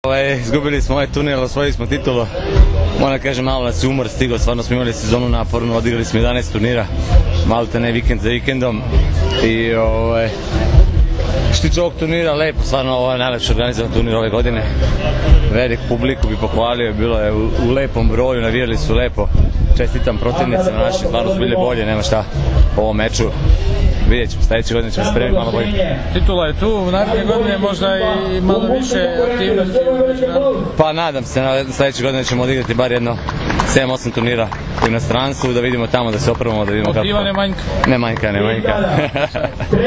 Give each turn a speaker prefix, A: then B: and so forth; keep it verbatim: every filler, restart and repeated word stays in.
A: Ovaj, izgubili smo ovaj turnir, osvojili smo titulu. Moram kažem, malo nas je umor stigao, stvarno smo imali sezonu napornu, odigrali smo jedanaest turnira, malo te ne vikend za vikendom. I ovaj, što tiče ovog turnira, lepo, stvarno ovo je najlepši organizovan turnir ove godine. Velik publiku bi pohvalio, bilo je u, u lepom broju, navijali su lepo. Čestitam protivnicima našim, stvarno su bili bolje, nema šta po ovom meču. Vidjet ćemo, sljedeće godine ćemo spremiti malo bolje.
B: Titula je tu, u naredne godine možda i malo više aktivnosti.
A: Pa nadam se, sljedeće godine ćemo odigrati bar jedno sedam osam turnira u inostranstvu, da vidimo tamo, da se opravimo, da vidimo kako...
B: Motiva ne manjka.
A: Ne manjka, ne manjka.